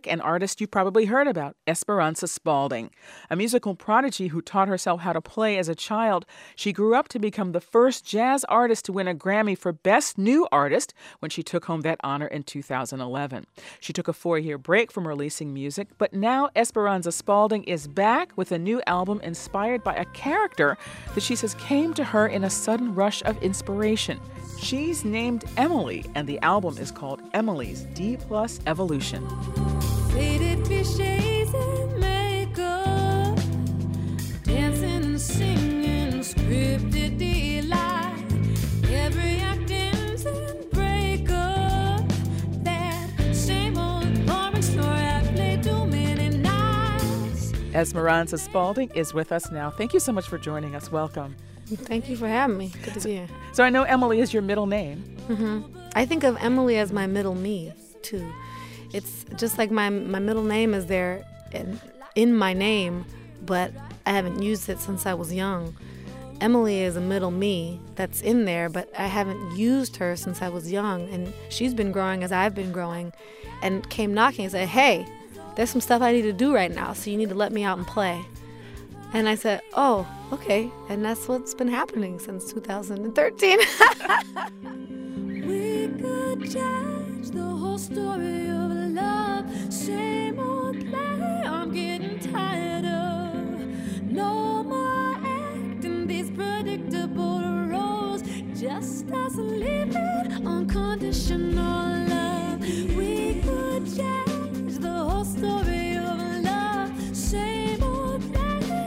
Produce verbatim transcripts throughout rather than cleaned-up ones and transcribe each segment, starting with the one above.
back an artist you probably heard about, Esperanza Spalding. A musical prodigy who taught herself how to play as a child, she grew up to become the first jazz artist to win a Grammy for Best New Artist when she took home that honor in two thousand eleven. She took a four-year break from releasing music, but now Esperanza Spalding is back with a new album inspired by a character that she says came to her in a sudden rush of inspiration. She's named Emily, and the album is called Emily's D Plus Evolution. Faded cliches and makeup, dancing and singing, scripted delight, every act ends and breakup, that same old boring story I played too many nights. Esperanza Spalding is with us now. Thank you so much for joining us. Welcome. Thank you for having me. Good to be here. So I know Emily is your middle name. Mm-hmm. I think of Emily as my middle me, too. It's just like my my middle name is there in, in my name, but I haven't used it since I was young. Emily is a middle me that's in there, but I haven't used her since I was young. And she's been growing as I've been growing, and came knocking and said, hey, there's some stuff I need to do right now, so you need to let me out and play. And I said, oh, okay. And that's what's been happening since two thousand thirteen. We could change the whole story of love. Same old play I'm getting tired of. No more acting these predictable roles. Just us living unconditional love. We could change the whole story of love. Same old play.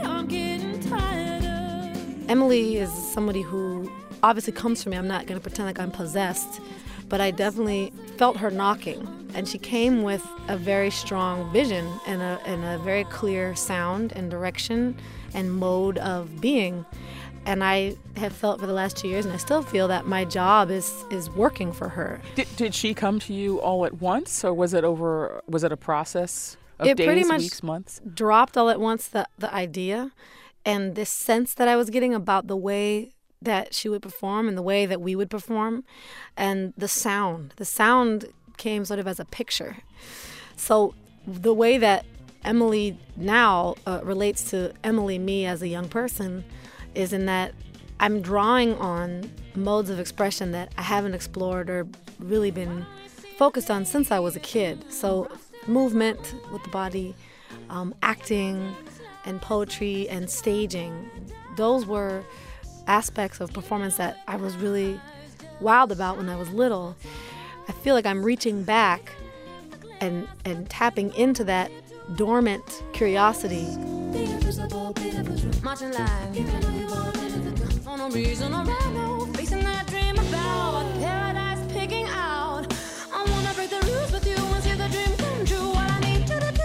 Emily is somebody who obviously comes from me. I'm not going to pretend like I'm possessed, but I definitely felt her knocking. And she came with a very strong vision and a, and a very clear sound and direction and mode of being. And I have felt for the last two years, and I still feel that my job is is working for her. Did, did she come to you all at once, or was it over? Was it a process of it days, pretty much weeks, months? Dropped all at once, the the idea. And this sense that I was getting about the way that she would perform and the way that we would perform, and the sound. The sound came sort of as a picture. So the way that Emily now uh, relates to Emily me as a young person is in that I'm drawing on modes of expression that I haven't explored or really been focused on since I was a kid. So movement with the body, um, acting, and poetry and staging. Those were aspects of performance that I was really wild about when I was little. I feel like I'm reaching back and and tapping into that dormant curiosity. Marching line, for no reason around, no, facing that dream about paradise picking out. I wanna break the rules with you and see the dream come true. All I need you to do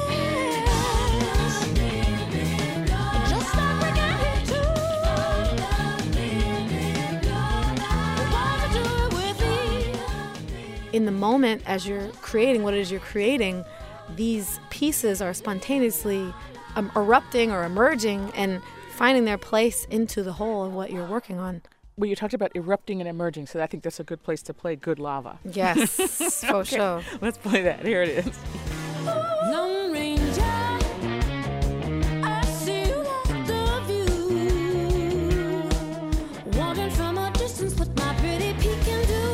in the moment, as you're creating what it is you're creating, these pieces are spontaneously um, erupting or emerging and finding their place into the whole of what you're working on. Well, you talked about erupting and emerging, so I think that's a good place to play Good Lava. Yes, for okay, sure. Let's play that. Here it is. Lone Ranger, I see you like the view. Watching from a distance what my pretty peak can do.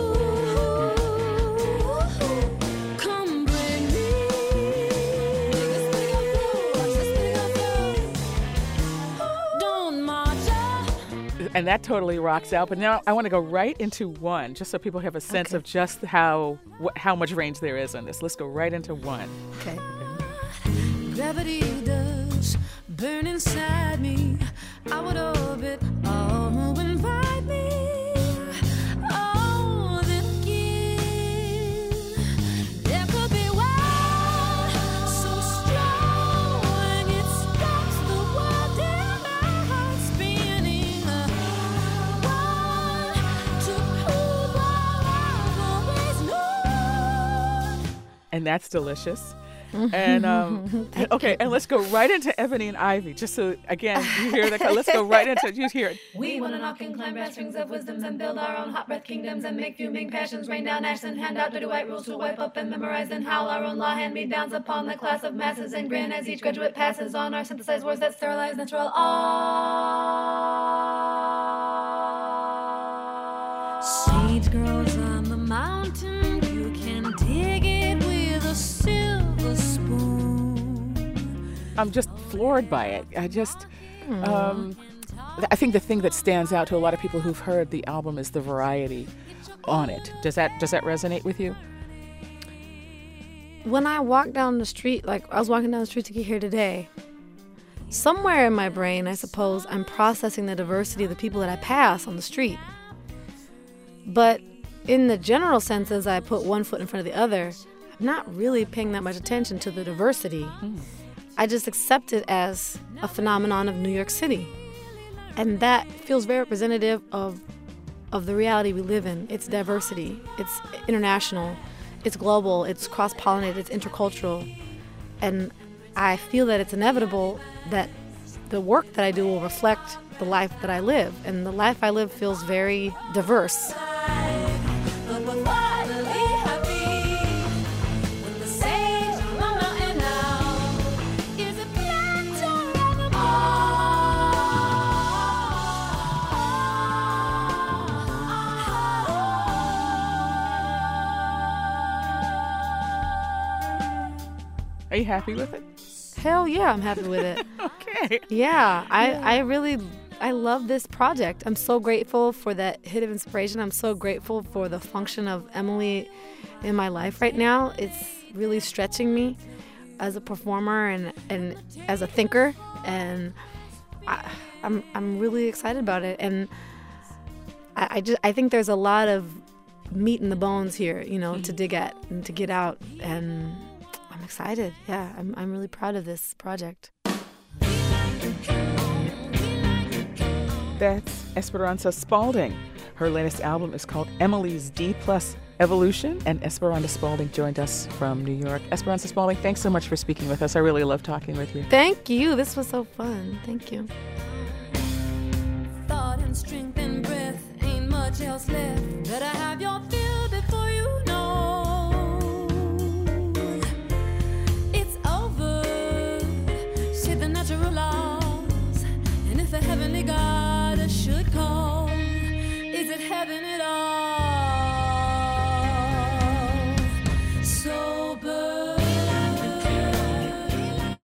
And that totally rocks out. But now I want to go right into one, just so people have a sense okay. of just how wh- how much range there is on this. Let's go right into one. Okay. Gravity does burn inside me. I would orbit all who invite me. Oh, then again, there could be wild, so strong it stops the world in my heart spinning. One to prove what I've always known. And that's delicious. And um, okay, and let's go right into Ebony and Ivy. Just so again, you hear that. Let's go right into it. You hear it. We wanna knock and climb brass rings of wisdoms and build our own hot breath kingdoms and make fuming passions rain down ash and hand out dirty white rules to wipe up and memorize and howl our own law hand me downs upon the class of masses and grin as each graduate passes on our synthesized words that sterilize natural awe. Seed grows on the mountain, you can dig it with a silver spoon. I'm just floored by it. I just, um, I think the thing that stands out to a lot of people who've heard the album is the variety on it. Does that does that resonate with you? When I walk down the street, like I was walking down the street to get here today, somewhere in my brain, I suppose, I'm processing the diversity of the people that I pass on the street. But in the general sense, as I put one foot in front of the other, I'm not really paying that much attention to the diversity. Mm. I just accept it as a phenomenon of New York City. And that feels very representative of of the reality we live in. It's diversity, it's international, it's global, it's cross-pollinated, it's intercultural. And I feel that it's inevitable that the work that I do will reflect the life that I live. And the life I live feels very diverse. Are you happy with it? Hell yeah, I'm happy with it. Okay. Yeah, I, I really, I love this project. I'm so grateful for that hit of inspiration. I'm so grateful for the function of Emily in my life right now. It's really stretching me as a performer and, and as a thinker. And I, I'm I'm really excited about it. And I, I just I think there's a lot of meat in the bones here, you know, mm-hmm. to dig at and to get out. And I'm excited. Yeah, I'm I'm really proud of this project. That's Esperanza Spalding. Her latest album is called Emily's D Plus Evolution, and Esperanza Spalding joined us from New York. Esperanza Spalding, thanks so much for speaking with us. I really love talking with you. Thank you. This was so fun. Thank you. Thought and strength and breath, ain't much else left. Better have your fill before you know it's over. See the natural laws, and if a heavenly God should call, is it heaven at all?